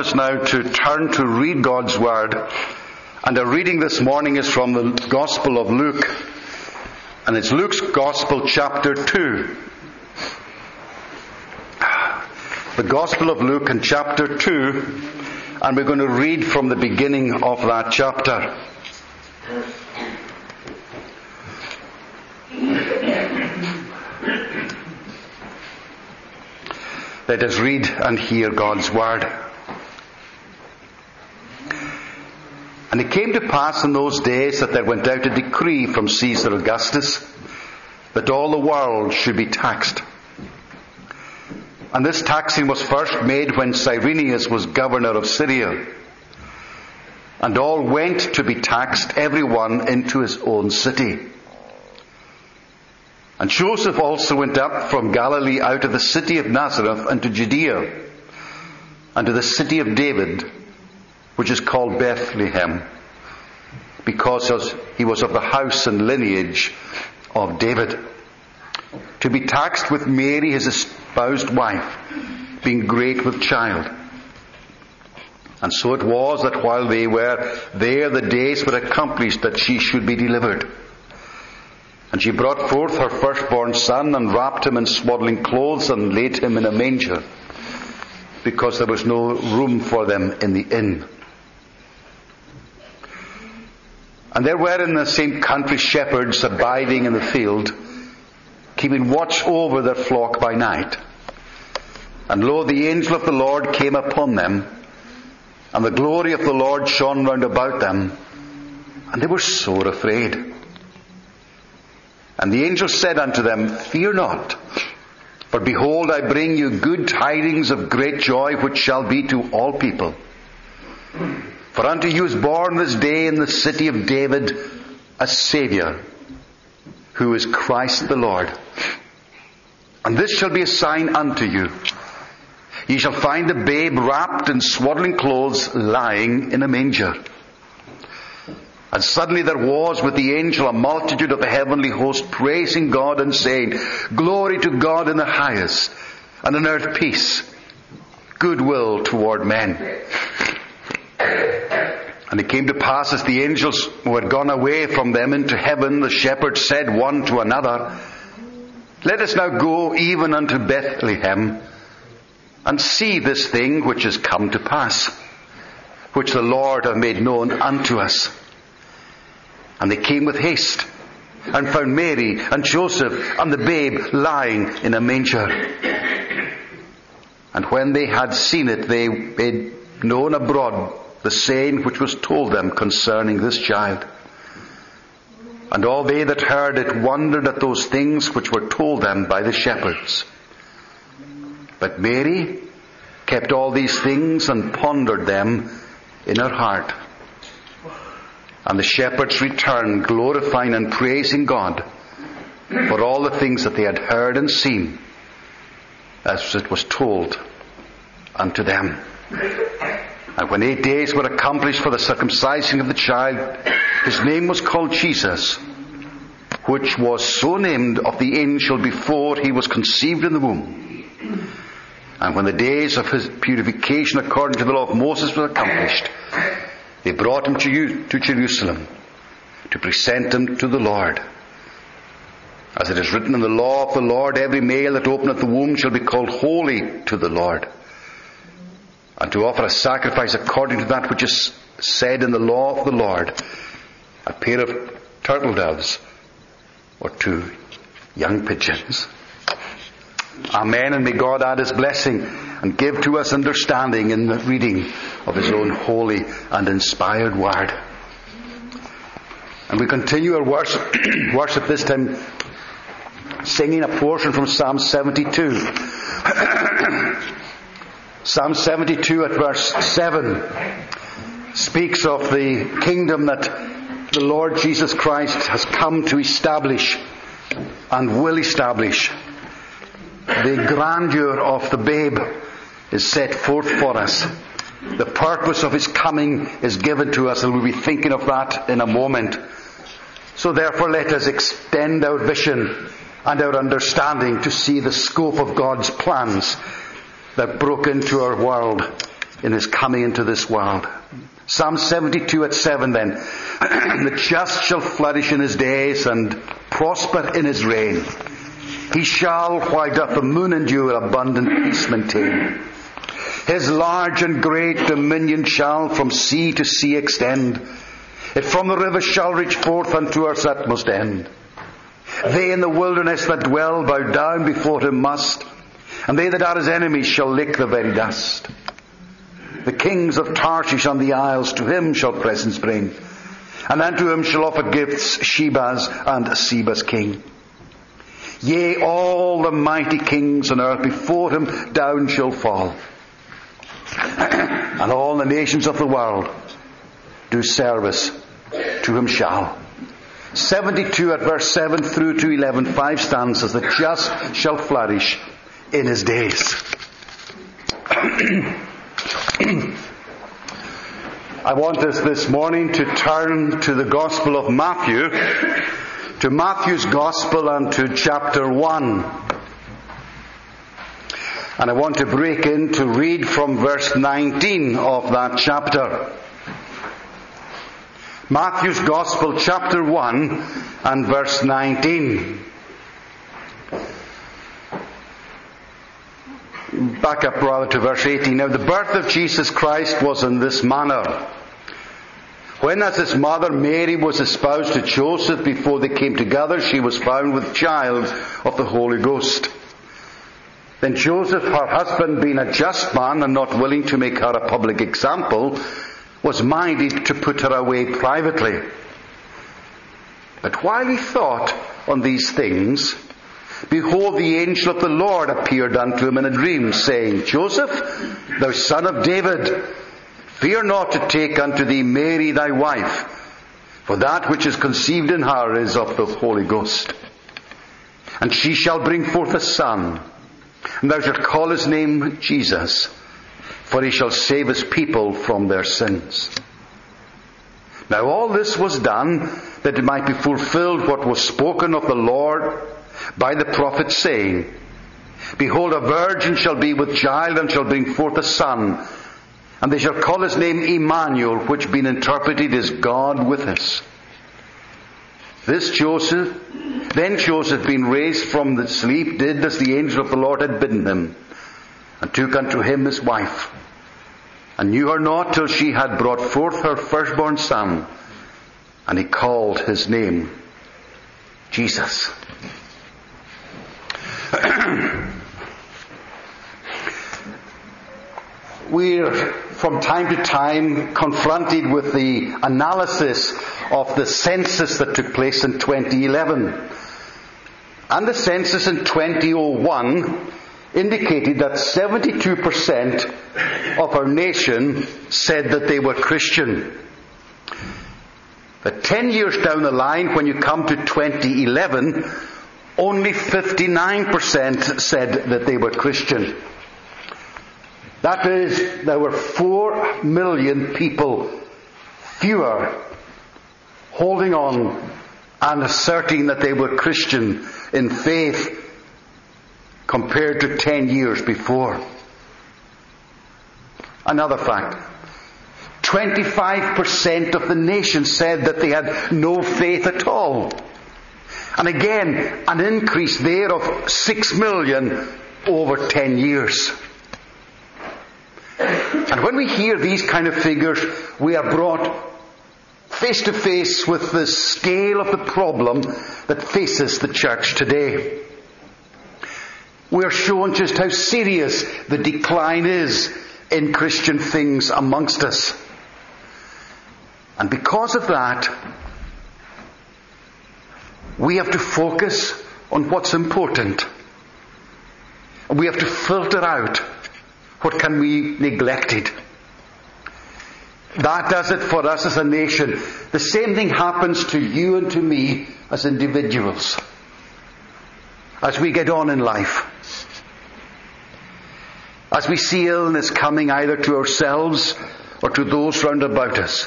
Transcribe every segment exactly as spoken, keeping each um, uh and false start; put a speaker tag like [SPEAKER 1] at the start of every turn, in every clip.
[SPEAKER 1] us now to turn to read God's Word. And our reading this morning is from the Gospel of Luke. And it's Luke's Gospel, chapter two. The Gospel of Luke in chapter two. And we're going to read from the beginning of that chapter. Let us read and hear God's Word. And it came to pass in those days that there went out a decree from Caesar Augustus that all the world should be taxed. And this taxing was first made when Cyrenius was governor of Syria. And all went to be taxed, every one into his own city. And Joseph also went up from Galilee out of the city of Nazareth unto Judea, unto the city of David, which is called Bethlehem, because he was of the house and lineage of David, to be taxed with Mary his espoused wife, being great with child. And so it was that while they were there, the days were accomplished that she should be delivered. And she brought forth her firstborn son, and wrapped him in swaddling clothes, and laid him in a manger, because there was no room for them in the inn. And there were in the same country shepherds abiding in the field, keeping watch over their flock by night. And lo, the angel of the Lord came upon them, and the glory of the Lord shone round about them, and they were sore afraid. And the angel said unto them, Fear not, for behold, I bring you good tidings of great joy, which shall be to all people. For unto you is born this day in the city of David a Saviour, who is Christ the Lord. And this shall be a sign unto you. Ye shall find the babe wrapped in swaddling clothes, lying in a manger. And suddenly there was with the angel a multitude of the heavenly host, praising God and saying, Glory to God in the highest, and on earth peace, goodwill toward men. And it came to pass, as the angels who had gone away from them into heaven, the shepherds said one to another, Let us now go even unto Bethlehem, and see this thing which is come to pass, which the Lord hath made known unto us. And they came with haste, and found Mary and Joseph and the babe lying in a manger. And when they had seen it, they made known abroad the saying which was told them concerning this child. And all they that heard it wondered at those things which were told them by the shepherds. But Mary kept all these things and pondered them in her heart. And the shepherds returned, glorifying and praising God for all the things that they had heard and seen, as it was told unto them. And when eight days were accomplished for the circumcising of the child, his name was called Jesus, which was so named of the angel before he was conceived in the womb. And when the days of his purification according to the law of Moses were accomplished, they brought him to, you, to Jerusalem to present him to the Lord. As it is written in the law of the Lord, every male that openeth the womb shall be called holy to the Lord. And to offer a sacrifice according to that which is said in the law of the Lord, a pair of turtle doves or two young pigeons. Amen, and may God add his blessing and give to us understanding in the reading of his own holy and inspired word. And we continue our worship, worship this time singing a portion from Psalm seventy-two. Psalm seventy-two at verse seven speaks of the kingdom that the Lord Jesus Christ has come to establish and will establish. The grandeur of the babe is set forth for us. The purpose of his coming is given to us, and we'll be thinking of that in a moment. So therefore let us extend our vision and our understanding to see the scope of God's plans that broke into our world in his coming into this world. Psalm seventy-two at seven then. The just shall flourish in his days and prosper in his reign. He shall, while doth the moon endure, abundant peace maintain. His large and great dominion shall from sea to sea extend. It from the river shall reach forth unto earth's utmost end. They in the wilderness that dwell bow down before him must, and they that are his enemies shall lick the very dust. The kings of Tarshish and the isles to him shall presents bring, and unto him shall offer gifts Sheba's and Seba's king. Yea, all the mighty kings on earth before him down shall fall, and all the nations of the world do service to him shall. seventy-two at verse seven through to eleven, five stanzas. The just shall flourish in his days. I want us this morning to turn to the Gospel of Matthew, to Matthew's Gospel and to chapter one. And I want to break in to read from verse nineteen of that chapter. Matthew's Gospel, chapter one and verse nineteen. Back up rather to verse eighteen. Now the birth of Jesus Christ was in this manner. When as his mother Mary was espoused to Joseph, before they came together, she was found with child of the Holy Ghost. Then Joseph, her husband, being a just man and not willing to make her a public example, was minded to put her away privately. But while he thought on these things, behold, the angel of the Lord appeared unto him in a dream, saying, Joseph, thou son of David, fear not to take unto thee Mary thy wife, for that which is conceived in her is of the Holy Ghost. And she shall bring forth a son, and thou shalt call his name Jesus, for he shall save his people from their sins. Now all this was done that it might be fulfilled what was spoken of the Lord by the prophet, saying, Behold, a virgin shall be with child, and shall bring forth a son, and they shall call his name Emmanuel, which being interpreted is God with us. This Joseph, then Joseph, being raised from the sleep, did as the angel of the Lord had bidden him, and took unto him his wife, and knew her not till she had brought forth her firstborn son, and he called his name Jesus. We're from time to time confronted with the analysis of the census that took place in twenty eleven. And the census in twenty oh one indicated that seventy-two percent of our nation said that they were Christian. But ten years down the line, when you come to twenty eleven, only fifty-nine percent said that they were Christian. That is, there were four million people fewer holding on and asserting that they were Christian in faith compared to ten years before. Another fact. twenty-five percent of the nation said that they had no faith at all. And again, an increase there of six million over ten years. And when we hear these kind of figures, we are brought face to face with the scale of the problem that faces the church today. We are shown just how serious the decline is in Christian things amongst us. And because of that, we have to focus on what's important. We have to filter out what can be neglected. That does it for us as a nation. The same thing happens to you and to me as individuals as we get on in life. As we see illness coming either to ourselves or to those round about us.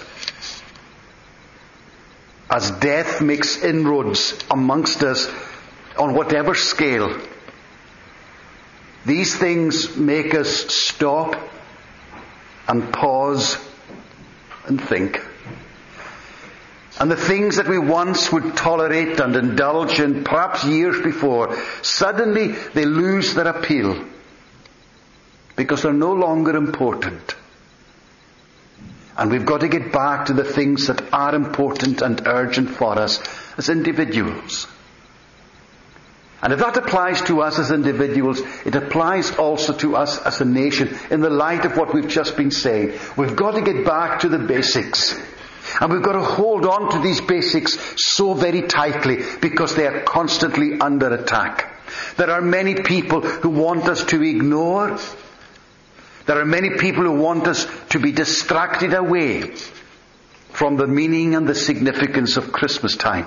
[SPEAKER 1] As death makes inroads amongst us on whatever scale. These things make us stop and pause and think. And the things that we once would tolerate and indulge in, perhaps years before, suddenly they lose their appeal because they're no longer important. And we've got to get back to the things that are important and urgent for us as individuals. And if that applies to us as individuals, it applies also to us as a nation in the light of what we've just been saying. We've got to get back to the basics. And we've got to hold on to these basics so very tightly because they are constantly under attack. There are many people who want us to ignore. There are many people who want us to be distracted away from the meaning and the significance of Christmas time.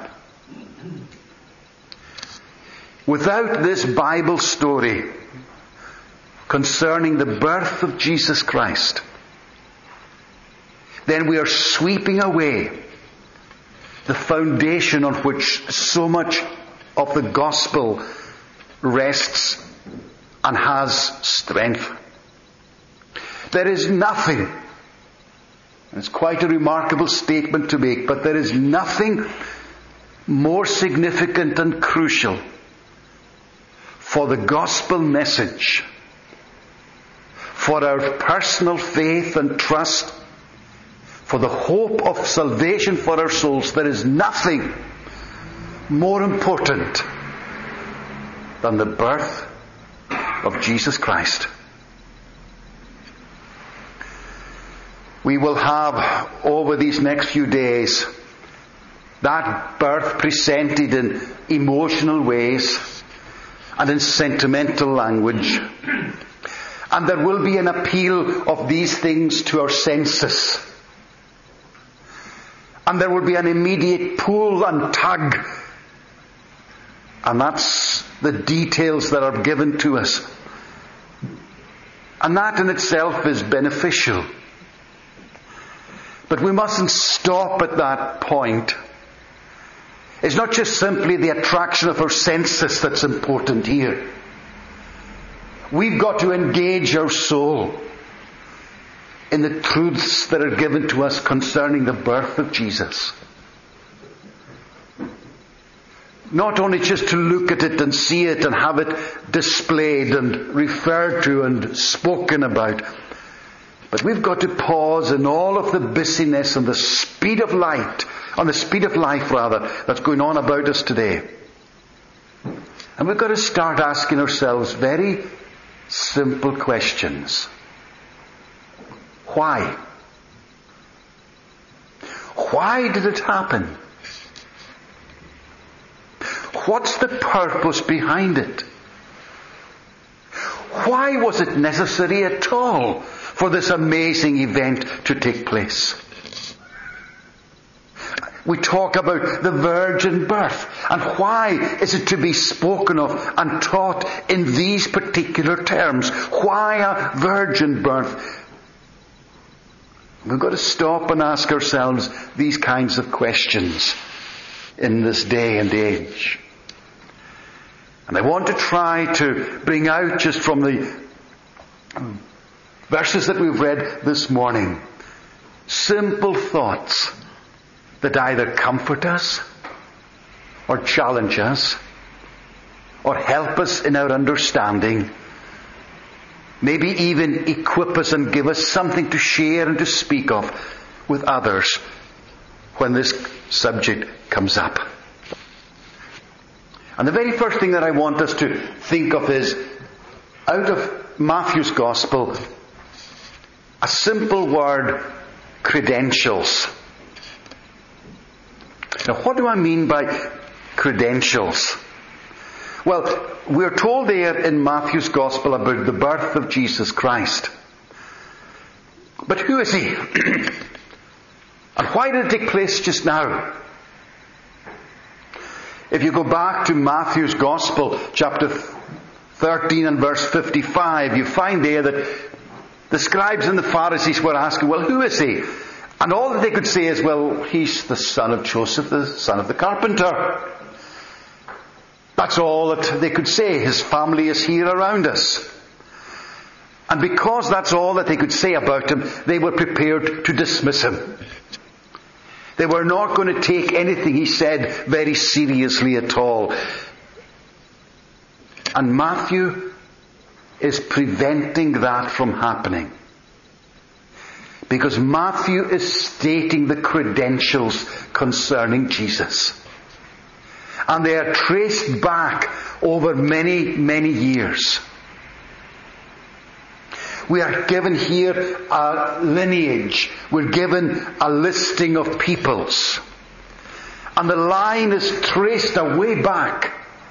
[SPEAKER 1] Without this Bible story concerning the birth of Jesus Christ, then we are sweeping away the foundation on which so much of the gospel rests and has strength. There is nothing, and it's quite a remarkable statement to make, but there is nothing more significant and crucial for the gospel message, for our personal faith and trust, for the hope of salvation for our souls. There is nothing more important than the birth of Jesus Christ. We will have, over these next few days, that birth presented in emotional ways and in sentimental language. And there will be an appeal of these things to our senses. And there will be an immediate pull and tug. And that's the details that are given to us. And that in itself is beneficial. But we mustn't stop at that point. It's not just simply the attraction of our senses that's important here. We've got to engage our soul in the truths that are given to us concerning the birth of Jesus. Not only just to look at it and see it and have it displayed and referred to and spoken about, but we've got to pause in all of the busyness and the speed of light, on the speed of life rather, that's going on about us today. And we've got to start asking ourselves very simple questions. Why? Why did it happen? What's the purpose behind it? Why was it necessary at all for this amazing event to take place? We talk about the virgin birth, and why is it to be spoken of and taught in these particular terms? Why a virgin birth? We've got to stop and ask ourselves these kinds of questions in this day and age. And I want to try to bring out just from the verses that we've read this morning, simple thoughts that either comfort us or challenge us or help us in our understanding, maybe even equip us and give us something to share and to speak of with others when this subject comes up. And the very first thing that I want us to think of is, out of Matthew's Gospel, a simple word, credentials. Now, what do I mean by credentials? Well, we're told there in Matthew's Gospel about the birth of Jesus Christ. But who is he? And why did it take place just now? If you go back to Matthew's Gospel, chapter thirteen and verse fifty-five, you find there that the scribes and the Pharisees were asking, well, who is he? And all that they could say is, well, he's the son of Joseph, the son of the carpenter. That's all that they could say. His family is here around us. And because that's all that they could say about him, they were prepared to dismiss him. They were not going to take anything he said very seriously at all. And Matthew is preventing that from happening. Because Matthew is stating the credentials concerning Jesus. And they are traced back over many, many years. We are given here a lineage. We're given a listing of peoples. And the line is traced away back.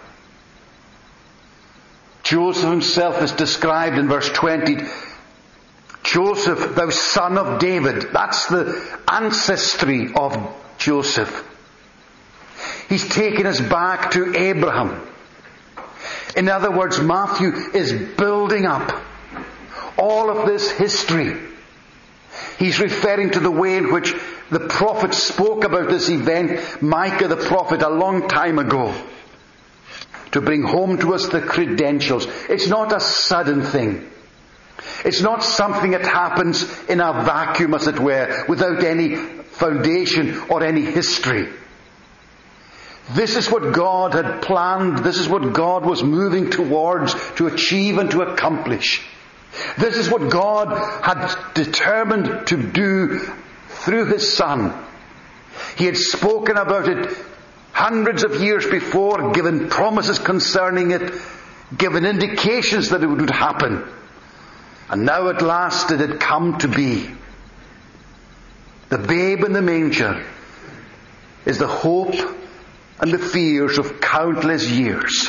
[SPEAKER 1] Joseph himself is described in verse twenty. Joseph, thou son of David. That's the ancestry of Joseph. He's taken us back to Abraham. In other words, Matthew is building up all of this history. He's referring to the way in which the prophet spoke about this event, Micah the prophet, a long time ago, to bring home to us the credentials. It's not a sudden thing. It's not something that happens in a vacuum, as it were, without any foundation or any history. This is what God had planned. This is what God was moving towards to achieve and to accomplish. This is what God had determined to do through His Son. He had spoken about it hundreds of years before, given promises concerning it, given indications that it would happen. And now at last it had come to be. The babe in the manger is the hope and the fears of countless years.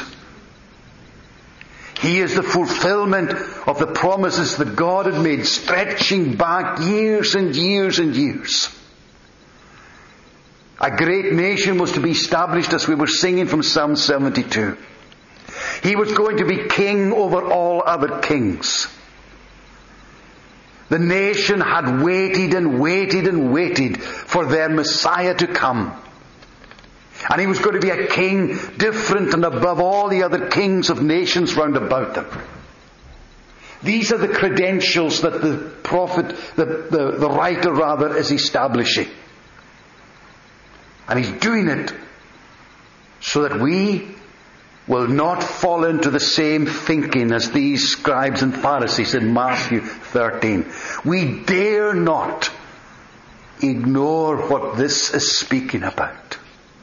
[SPEAKER 1] He is the fulfillment of the promises that God had made, stretching back years and years and years. A great nation was to be established, as we were singing from Psalm seventy-two. He was going to be king over all other kings. The nation had waited and waited and waited for their Messiah to come. And he was going to be a king different and above all the other kings of nations round about them. These are the credentials that the prophet, the, the, the writer rather, is establishing. And he's doing it so that we will not fall into the same thinking as these scribes and Pharisees in Matthew thirteen. We dare not ignore what this is speaking about.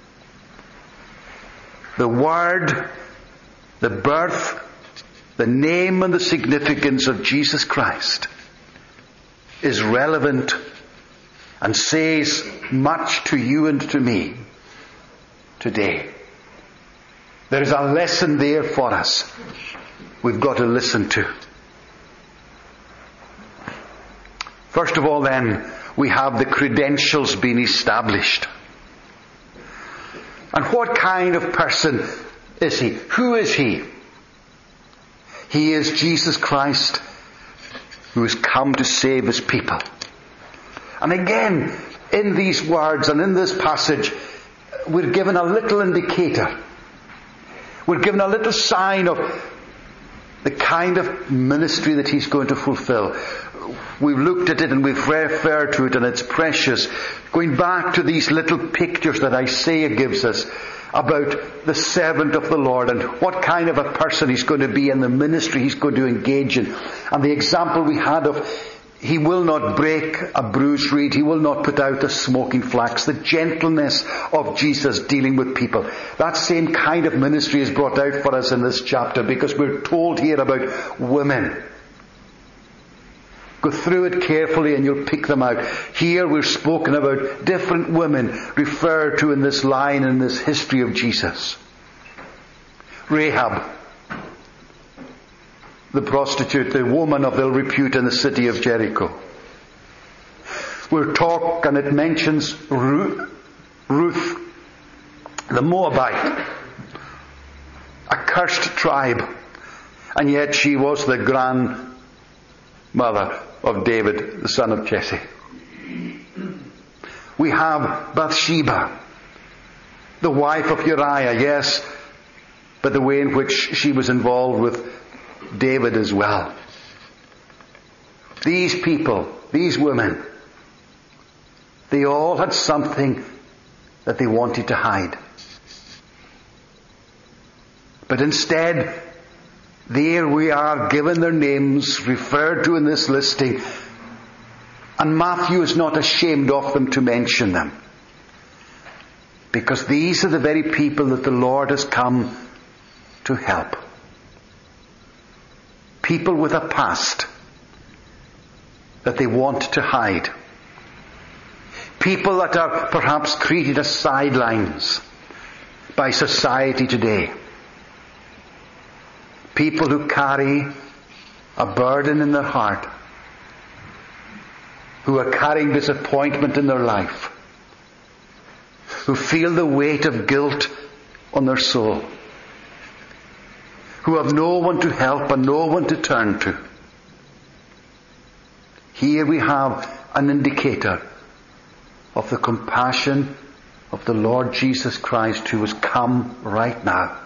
[SPEAKER 1] The word, the birth, the name and the significance of Jesus Christ is relevant and says much to you and to me today. There is a lesson there for us we've got to listen to. First of all then, we have the credentials being established. And what kind of person is he? Who is he? He is Jesus Christ, who has come to save his people. And again, in these words and in this passage, we're given a little indicator. We're given a little sign of the kind of ministry that he's going to fulfill. We've looked at it and we've referred to it, and it's precious. Going back to these little pictures that Isaiah gives us about the servant of the Lord and what kind of a person he's going to be in the ministry he's going to engage in. And the example we had of he will not break a bruised reed. He will not put out a smoking flax. The gentleness of Jesus dealing with people. That same kind of ministry is brought out for us in this chapter, because we're told here about women. Go through it carefully and you'll pick them out. Here we're spoken about different women referred to in this line in this history of Jesus. Rahab, the prostitute, the woman of ill repute in the city of Jericho. We're talk, and it mentions Ruth, Ruth, the Moabite, a cursed tribe, and yet she was the grandmother of David, the son of Jesse. We have Bathsheba, the wife of Uriah, yes, but the way in which she was involved with David as well. these people, these women, they all had something that they wanted to hide. But instead, there we are given their names, referred to in this listing, and Matthew is not ashamed of them to mention them. Because these are the very people that the Lord has come to help. People with a past that they want to hide. People that are perhaps treated as sidelines by society today. People who carry a burden in their heart, who are carrying disappointment in their life, who feel the weight of guilt on their soul, who have no one to help and no one to turn to. Here we have an indicator of the compassion of the Lord Jesus Christ, who has come right now.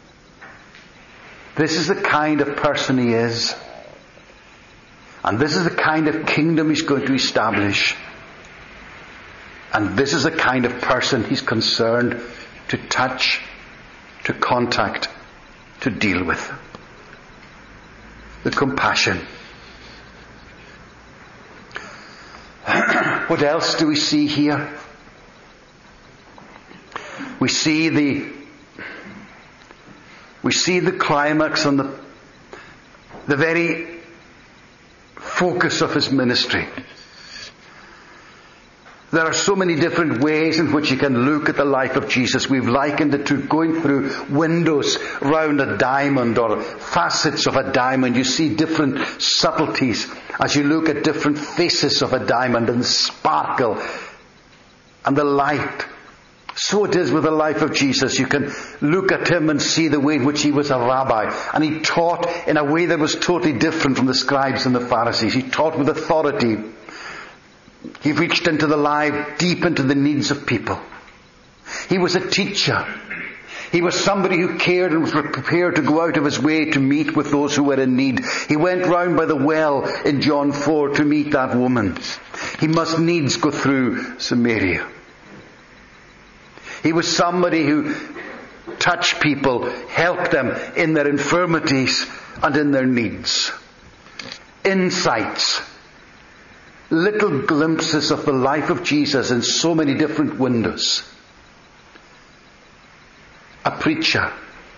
[SPEAKER 1] This is the kind of person He is. And this is the kind of kingdom He's going to establish. And this is the kind of person He's concerned to touch, to contact, to deal with. The compassion. What else do we see here? We see the we see the climax and the the very focus of His ministry. There are so many different ways in which you can look at the life of Jesus. We've likened it to going through windows round a diamond or facets of a diamond. You see different subtleties as you look at different faces of a diamond and the sparkle and the light. So it is with the life of Jesus. You can look at Him and see the way in which He was a rabbi. And He taught in a way that was totally different from the scribes and the Pharisees. He taught with authority. He reached into the life, deep into the needs of people. He was a teacher. He was somebody who cared and was prepared to go out of His way to meet with those who were in need. He went round by the well in John four to meet that woman. He must needs go through Samaria. He was somebody who touched people, helped them in their infirmities and in their needs. Insights. Little glimpses of the life of Jesus in so many different windows. A preacher.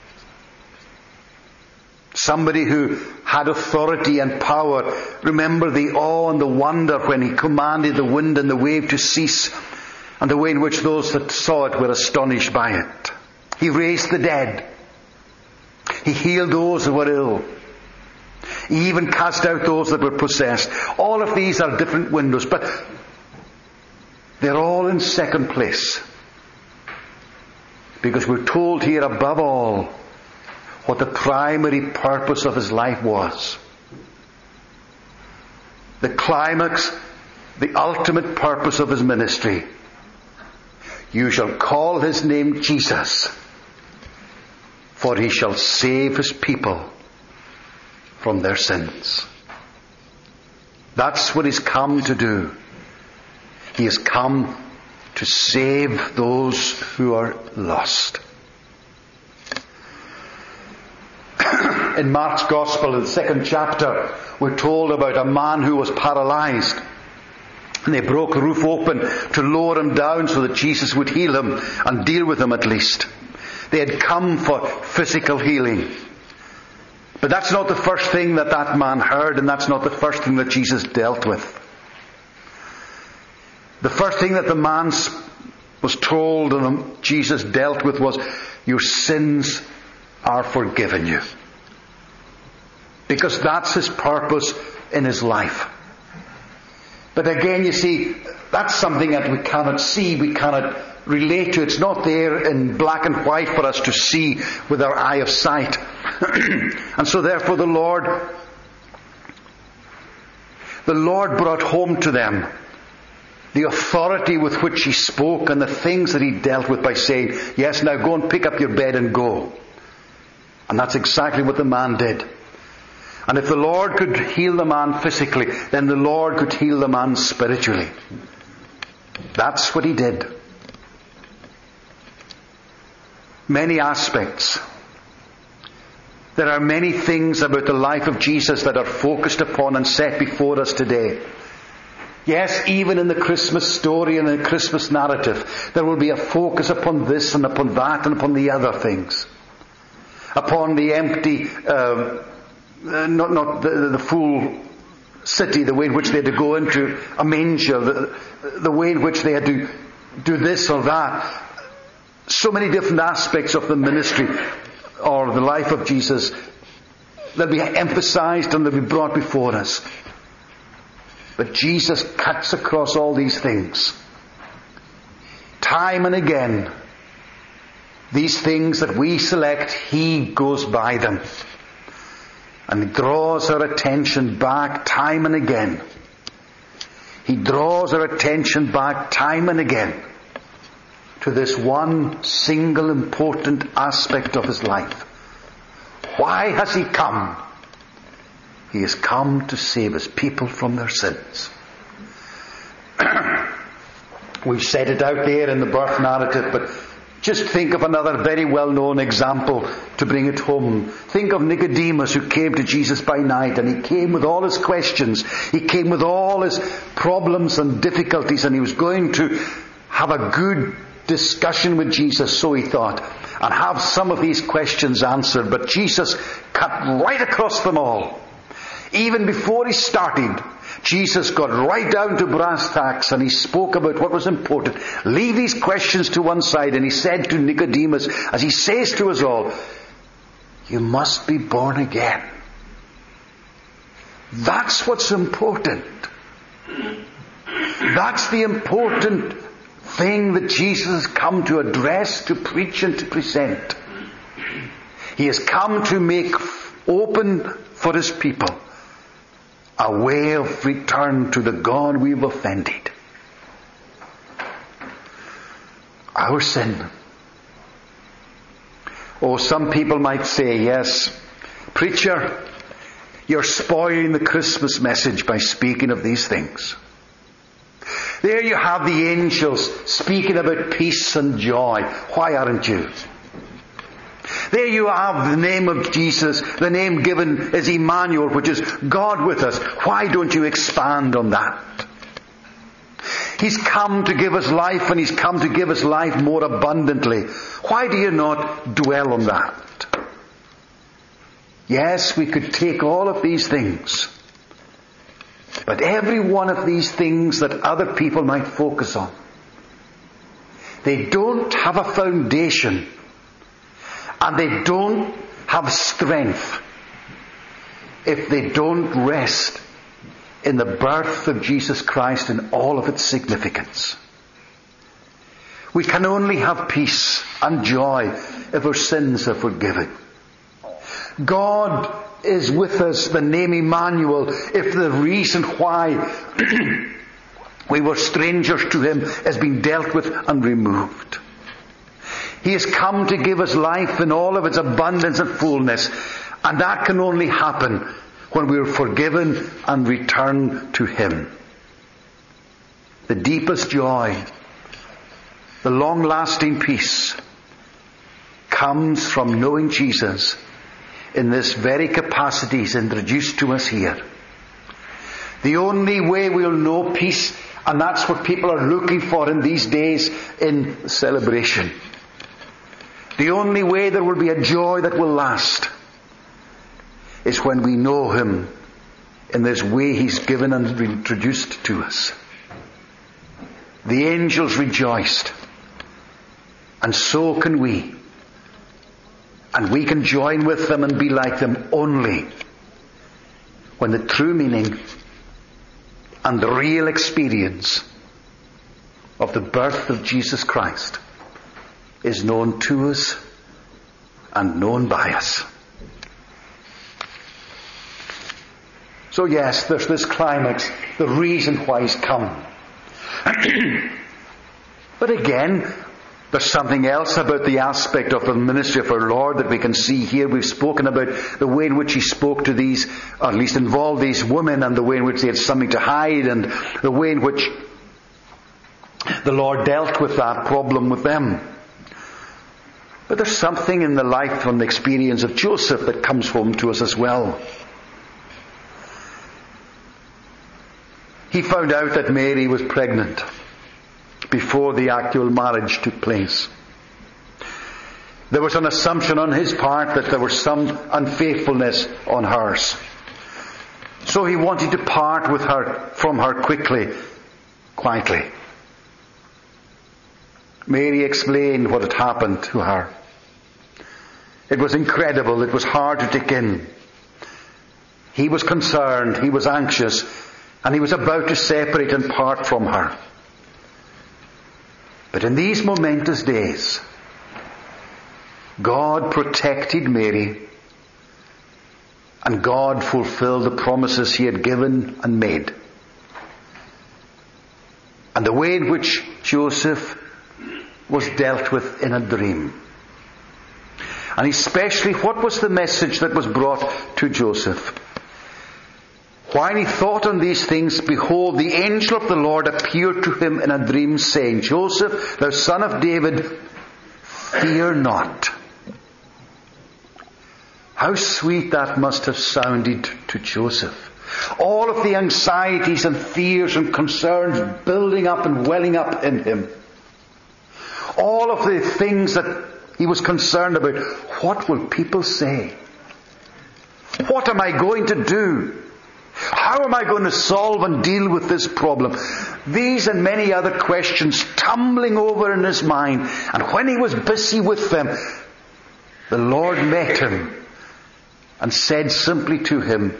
[SPEAKER 1] Somebody who had authority and power. Remember the awe and the wonder when He commanded the wind and the wave to cease, and the way in which those that saw it were astonished by it. He raised the dead. He healed those who were ill. He even cast out those that were possessed. All of these are different windows, but they're all in second place. Because we're told here above all what the primary purpose of His life was. The climax, the ultimate purpose of His ministry. You shall call His name Jesus, for He shall save His people from their sins. That's what He's come to do. He has come to save those who are lost. In Mark's Gospel, in the second chapter, we're told about a man who was paralyzed. And they broke the roof open to lower him down so that Jesus would heal him and deal with him at least. They had come for physical healing. But that's not the first thing that that man heard, and that's not the first thing that Jesus dealt with. The first thing that the man was told and Jesus dealt with was, your sins are forgiven you. Because that's His purpose in His life. But again, you see, that's something that we cannot see, we cannot relate to. It's not there in black and white for us to see with our eye of sight. And so therefore the Lord, the Lord brought home to them the authority with which He spoke and the things that He dealt with by saying, yes, now go and pick up your bed and go. And that's exactly what the man did. And if the Lord could heal the man physically, then the Lord could heal the man spiritually. That's what he did. Many aspects. There are many things about the life of Jesus that are focused upon and set before us today. Yes, even in the Christmas story and the Christmas narrative, there will be a focus upon this and upon that and upon the other things. Upon the empty, uh, not, not the, the full city, the way in which they had to go into a manger, the, the way in which they had to do this or that. So many different aspects of the ministry or the life of Jesus that will be emphasized and that will be brought before us. But Jesus cuts across all these things. Time and again, these things that we select, He goes by them. And draws our attention back time and again. He draws our attention back time and again to this one single important aspect of His life. Why has He come? He has come to save His people from their sins. We've said it out there in the birth narrative, but just think of another very well-known example to bring it home. Think of Nicodemus, who came to Jesus by night, and he came with all his questions. He came with all his problems and difficulties, and he was going to have a good discussion with Jesus, so he thought, and have some of these questions answered. But Jesus cut right across them all. Even before he started, Jesus got right down to brass tacks, and he spoke about what was important. Leave these questions to one side, and he said to Nicodemus, as he says to us all, you must be born again. That's what's important. That's the important thing that Jesus has come to address, to preach and to present. He has come to make open for His people a way of return to the God we've offended. Our sin. Oh, some people might say, yes, preacher, you're spoiling the Christmas message by speaking of these things. There you have the angels speaking about peace and joy. Why aren't you? There you have the name of Jesus. The name given is Emmanuel, which is God with us. Why don't you expand on that? He's come to give us life, and He's come to give us life more abundantly. Why do you not dwell on that? Yes, we could take all of these things. But every one of these things that other people might focus on, they don't have a foundation, and they don't have strength if they don't rest in the birth of Jesus Christ and all of its significance. We can only have peace and joy if our sins are forgiven. God is with us, the name Emmanuel, if the reason why we were strangers to Him has been dealt with and removed. He has come to give us life in all of its abundance and fullness, and that can only happen when we are forgiven and return to Him. The deepest joy, the long-lasting peace, comes from knowing Jesus in this very capacity He's introduced to us here. The only way we'll know peace, and that's what people are looking for in these days in celebration. The only way there will be a joy that will last is when we know Him in this way He's given and introduced to us. The angels rejoiced, and so can we. And we can join with them and be like them only when the true meaning and the real experience of the birth of Jesus Christ is known to us and known by us. So yes, there's this climax, the reason why He's come. But again, There's something else about the aspect of the ministry of our Lord that we can see here. We've spoken about the way in which He spoke to these, or at least involved these women, and the way in which they had something to hide, and the way in which the Lord dealt with that problem with them. But there's something in the life and the experience of Joseph that comes home to us as well. He found out that Mary was pregnant before the actual marriage took place. There was an assumption on his part that there was some unfaithfulness on hers. So he wanted to part with her, from her quickly, quietly. Mary explained what had happened to her. It was incredible. It was hard to take in. He was concerned. He was anxious. And he was about to separate and part from her. But in these momentous days, God protected Mary, and God fulfilled the promises He had given and made. And the way in which Joseph was dealt with in a dream. And especially, what was the message that was brought to Joseph? While he thought on these things, behold, the angel of the Lord appeared to him in a dream, saying, Joseph, thou son of David, fear not. How sweet that must have sounded to Joseph. All of the anxieties and fears and concerns building up and welling up in him. All of the things that he was concerned about. What will people say? What am I going to do? How am I going to solve and deal with this problem? These and many other questions tumbling over in his mind. And when he was busy with them, the Lord met him and said simply to him,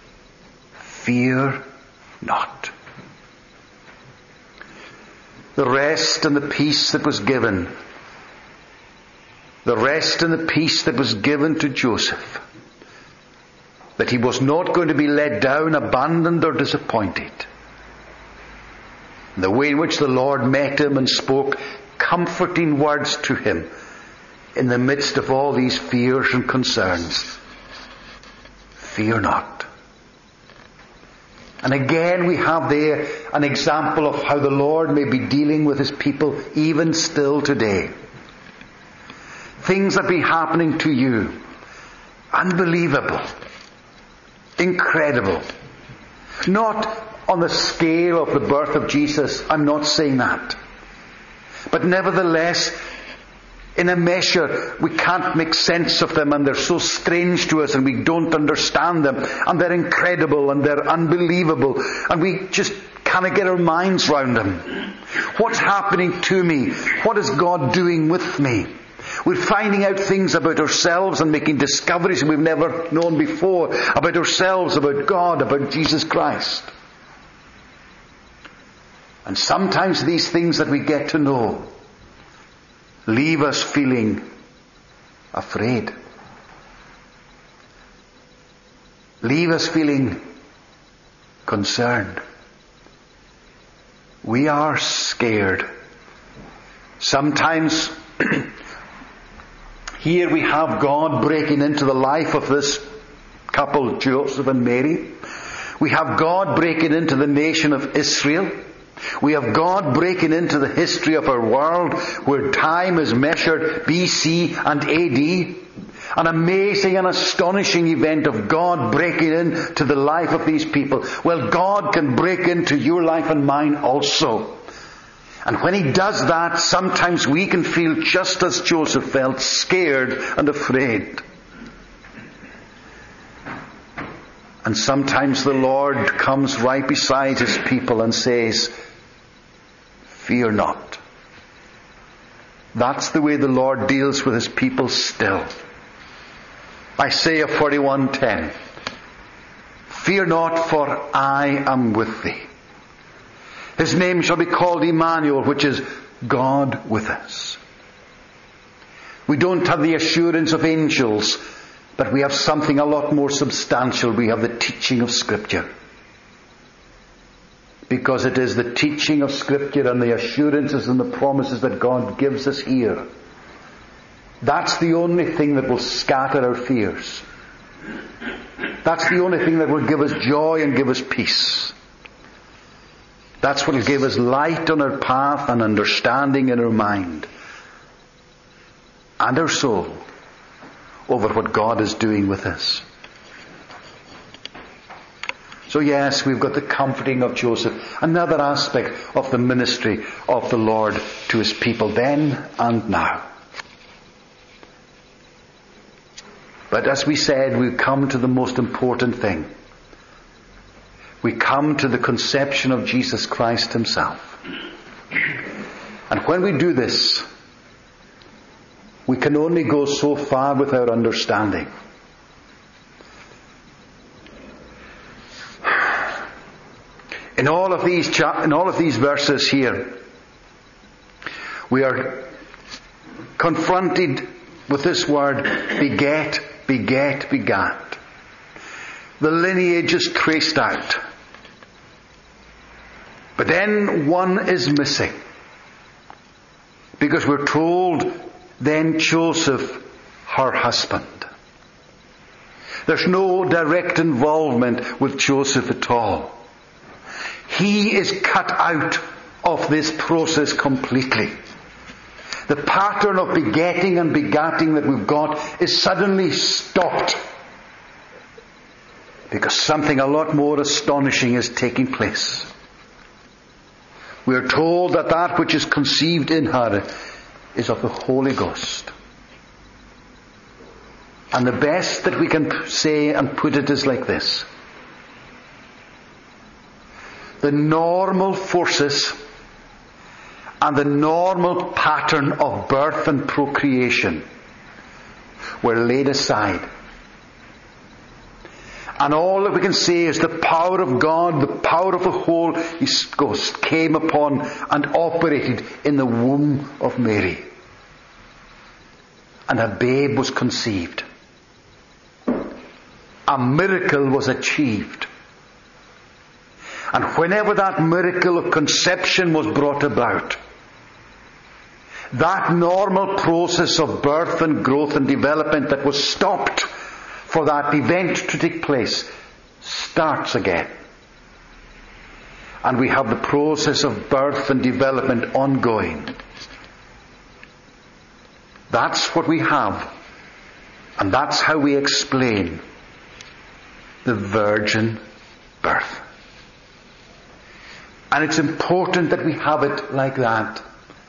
[SPEAKER 1] fear not. The rest and the peace that was given, the rest and the peace that was given to Joseph, that he was not going to be let down, abandoned or disappointed. The way in which the Lord met him and spoke comforting words to him in the midst of all these fears and concerns. Fear not. And again we have there an example of how the Lord may be dealing with His people even still today. Things that be happening to you. Unbelievable. Incredible. Not on the scale of the birth of Jesus. I'm not saying that. But nevertheless, in a measure, we can't make sense of them, and they're so strange to us, and we don't understand them, and they're incredible, and they're unbelievable, and we just can't get our minds round them. What's happening to me? What is God doing with me? We're finding out things about ourselves and making discoveries we've never known before about ourselves, about God, about Jesus Christ. And sometimes these things that we get to know leave us feeling afraid. Leave us feeling concerned. We are scared. Sometimes here we have God breaking into the life of this couple, Joseph and Mary. We have God breaking into the nation of Israel. We have God breaking into the history of our world, where time is measured B C and A D. An amazing and astonishing event of God breaking into the life of these people. Well, God can break into your life and mine also. And when He does that, sometimes we can feel just as Joseph felt, scared and afraid. And sometimes the Lord comes right beside His people and says, fear not. That's the way the Lord deals with His people still. Isaiah forty-one ten. Fear not, for I am with thee. His name shall be called Emmanuel, which is God with us. We don't have the assurance of angels, but we have something a lot more substantial. We have the teaching of Scripture. because it is the teaching of Scripture and the assurances and the promises that God gives us here. That's the only thing that will scatter our fears. That's the only thing that will give us joy and give us peace. That's what will give us light on our path and understanding in our mind and our soul over what God is doing with us. So yes, we've got the comforting of Joseph, another aspect of the ministry of the Lord to His people then and now. But as we said, we've come to the most important thing. We come to the conception of Jesus Christ Himself. And when we do this, we can only go so far with our understanding. In all of these cha- in all of these verses here, we are confronted with this word, beget, beget, begat. The lineage is traced out. But then one is missing. Because we're told, then Joseph, her husband. There's no direct involvement with Joseph at all. He is cut out of this process completely. The pattern of begetting and begatting that we've got is suddenly stopped. Because something a lot more astonishing is taking place. We are told that that which is conceived in her is of the Holy Ghost. And the best that we can say and put it is like this. The normal forces and the normal pattern of birth and procreation were laid aside. And all that we can say is the power of God, the power of the Holy Ghost came upon and operated in the womb of Mary. And a babe was conceived. A miracle was achieved. And whenever that miracle of conception was brought about, that normal process of birth and growth and development that was stopped for that event to take place starts again. And we have the process of birth and development ongoing. That's what we have. And that's how we explain the virgin birth. And it's important that we have it like that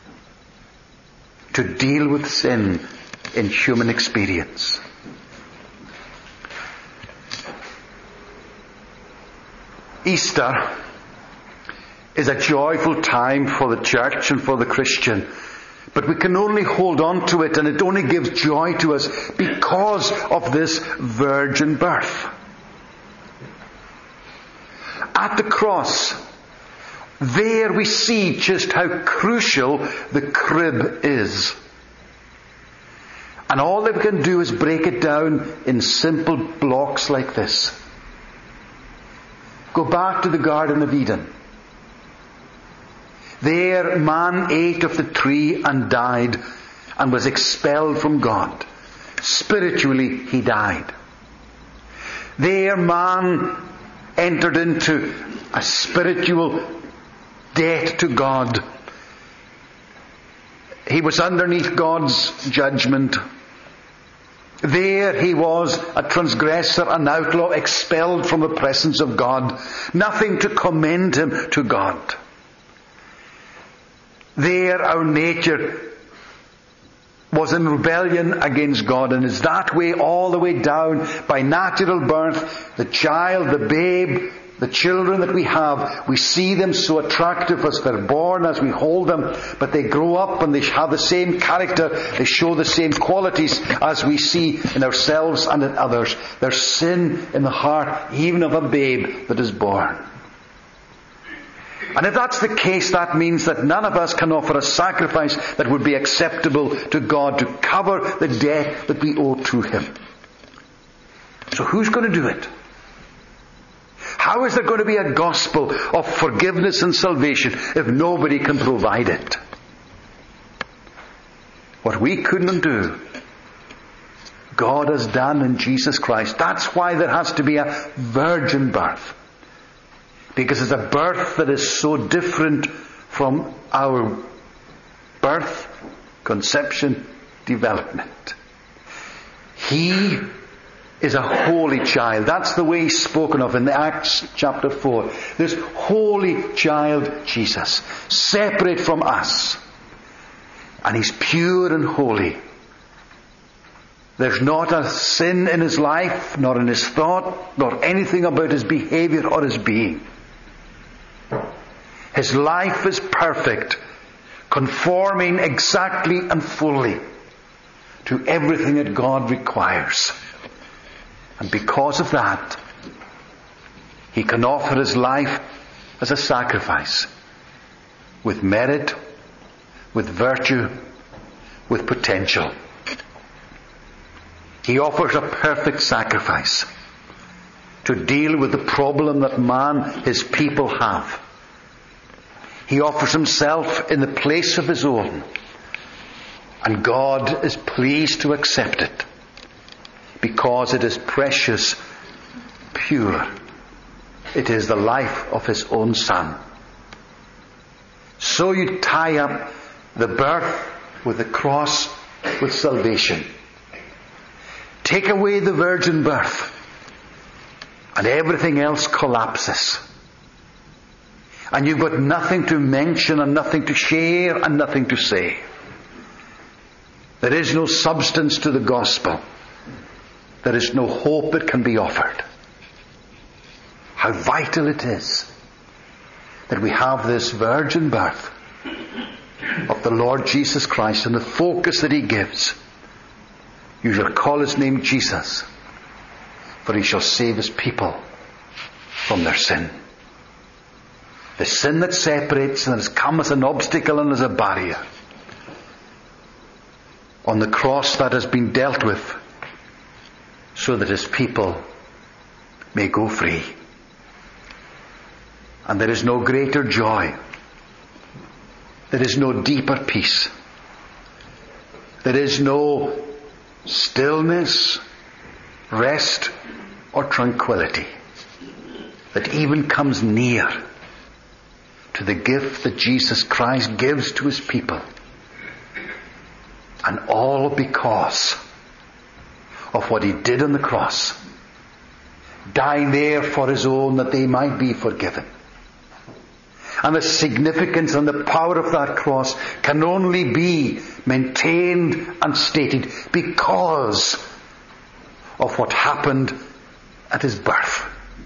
[SPEAKER 1] to deal with sin in human experience. Easter is a joyful time for the church and for the Christian. But we can only hold on to it, and it only gives joy to us because of this virgin birth. At the cross, there we see just how crucial the crib is. And all that we can do is break it down in simple blocks like this. Go back to the Garden of Eden. There man ate of the tree and died and was expelled from God. Spiritually he died. There man entered into a spiritual debt to God. He was underneath God's judgment. There he was a transgressor, an outlaw, expelled from the presence of God. Nothing to commend him to God. There our nature was in rebellion against God, and is that way all the way down by natural birth. The child, the babe, the children that we have, we see them so attractive as they're born, as we hold them, but they grow up and they have the same character, they show the same qualities as we see in ourselves and in others. There's sin in the heart, even of a babe that is born. And if that's the case, that means that none of us can offer a sacrifice that would be acceptable to God to cover the debt that we owe to Him. So who's going to do it? How is there going to be a gospel of forgiveness and salvation if nobody can provide it? What we couldn't do, God has done in Jesus Christ. That's why there has to be a virgin birth. Because it's a birth that is so different from our birth, conception, development. He is a holy child. That's the way he's spoken of in the Acts chapter four. This holy child, Jesus, separate from us. And he's pure and holy. There's not a sin in his life, nor in his thought, nor anything about his behavior or his being. His life is perfect, conforming exactly and fully to everything that God requires. And because of that, he can offer his life as a sacrifice, with merit, with virtue, with potential. He offers a perfect sacrifice to deal with the problem that man, his people have. He offers himself in the place of his own. And God is pleased to accept it because it is precious, pure. It is the life of his own Son. So you tie up the birth with the cross, with salvation. Take away the virgin birth, and everything else collapses. And you've got nothing to mention and nothing to share and nothing to say. There is no substance to the gospel. There is no hope that can be offered. How vital it is that we have this virgin birth of the Lord Jesus Christ and the focus that he gives. You shall call his name Jesus, for he shall save his people from their sin. The sin that separates and has come as an obstacle and as a barrier. On the cross that has been dealt with so that his people may go free. And there is no greater joy. There is no deeper peace. There is no stillness, rest, or tranquility that even comes near to the gift that Jesus Christ gives to his people. And all because of what he did on the cross, dying there for his own that they might be forgiven. And the significance and the power of that cross can only be maintained and stated because of what happened at his birth.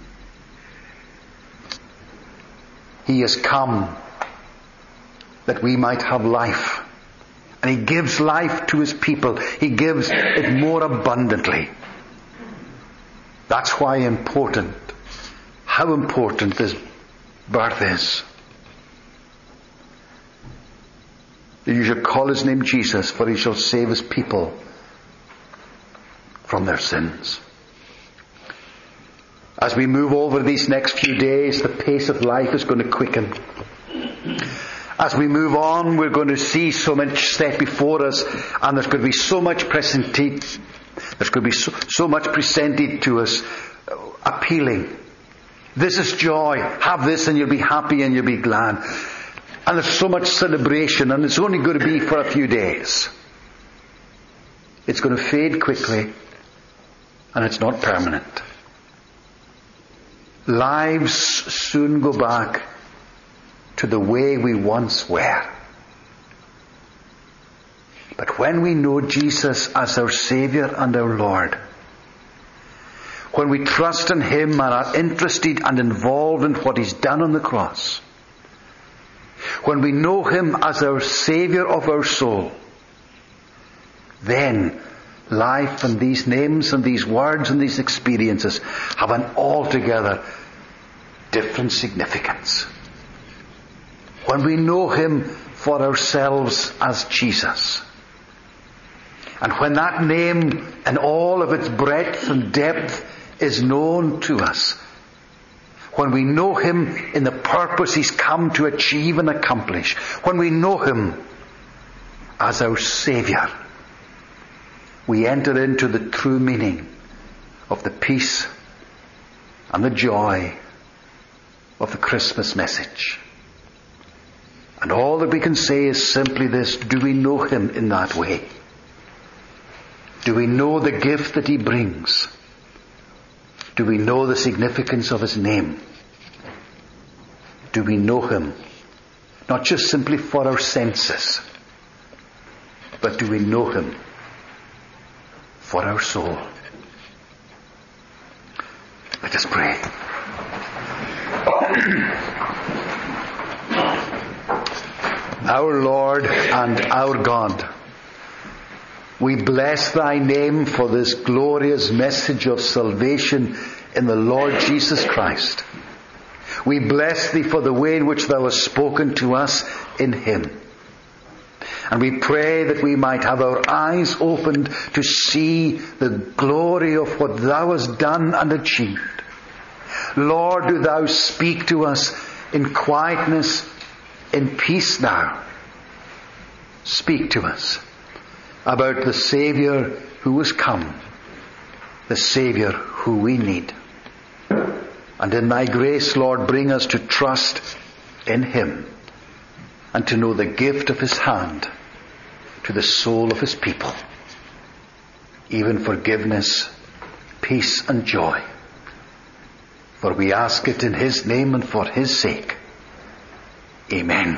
[SPEAKER 1] He has come that we might have life. And he gives life to his people. He gives it more abundantly. That's why important, how important this birth is. You shall call his name Jesus, for he shall save his people from their sins. As we move over these next few days, the pace of life is going to quicken. As we move on, we're going to see so much set before us, and there's going to be so much presented, there's going to be so, so much presented to us, uh, appealing. This is joy. Have this and you'll be happy and you'll be glad. And there's so much celebration, and it's only going to be for a few days. It's going to fade quickly, and it's not permanent. Lives soon go back to the way we once were. But when we know Jesus as our Saviour and our Lord, when we trust in him and are interested and involved in what he's done on the cross, when we know him as our Saviour of our soul, then life and these names and these words and these experiences have an altogether different significance. When we know him for ourselves as Jesus, and when that name in all of its breadth and depth is known to us, when we know Him in the purpose He's come to achieve and accomplish, when we know Him as our Saviour, we enter into the true meaning of the peace and the joy of the Christmas message. And all that we can say is simply this: do we know Him in that way? Do we know the gift that He brings? Do we know the significance of His name? Do we know Him not just simply for our senses, but do we know Him for our soul? Let us pray. Our Lord and our God, we bless Thy name for this glorious message of salvation in the Lord Jesus Christ. We bless Thee for the way in which Thou hast spoken to us in Him. And we pray that we might have our eyes opened to see the glory of what Thou hast done and achieved. Lord, do Thou speak to us in quietness, in peace now. Speak to us about the Saviour who has come, the Saviour who we need. And in Thy grace, Lord, bring us to trust in Him and to know the gift of His hand to the soul of His people, even forgiveness, peace and joy. For we ask it in His name and for His sake. Amen.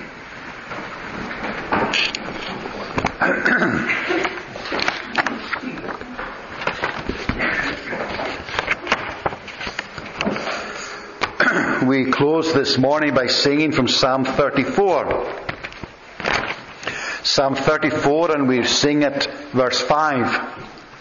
[SPEAKER 1] We close this morning by singing from Psalm thirty-four. Psalm thirty-four, and we sing at verse five.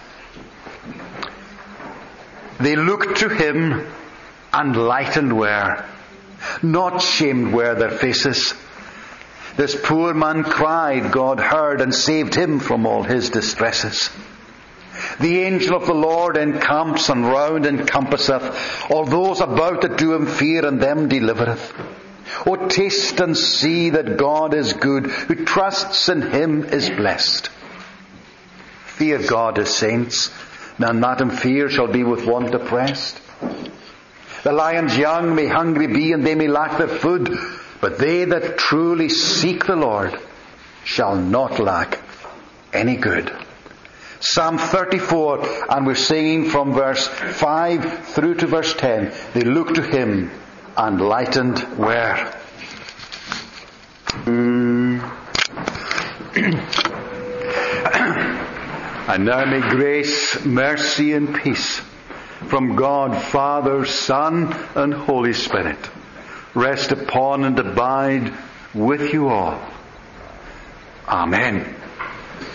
[SPEAKER 1] They looked to Him and lightened were, not shamed were their faces. This poor man cried, God heard and saved him from all his distresses. The angel of the Lord encamps and round encompasseth all those about that do Him fear, and them delivereth. O taste and see that God is good, who trusts in Him is blessed. Fear God, His saints, none that in fear shall be with want oppressed. The lion's young may hungry be, and they may lack their food, but they that truly seek the Lord shall not lack any good. Psalm thirty-four, and we're singing from verse five through to verse ten. They looked to Him and lightened were. And now may grace, mercy and peace from God, Father, Son, and Holy Spirit rest upon and abide with you all. Amen.